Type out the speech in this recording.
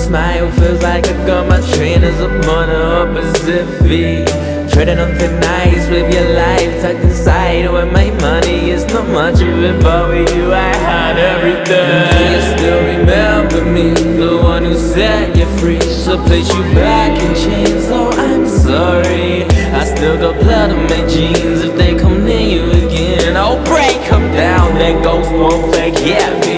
smile feels like I got my trainers up on the opposite feet. Trading on thin nights with your life tucked inside, where my money is not much of it, but with you I had everything. Do you still remember me, the one who set you free? So place you back in chains, oh I'm sorry. I still got blood on my jeans. If they come near you again, I'll break them down. That ghost won't forget me.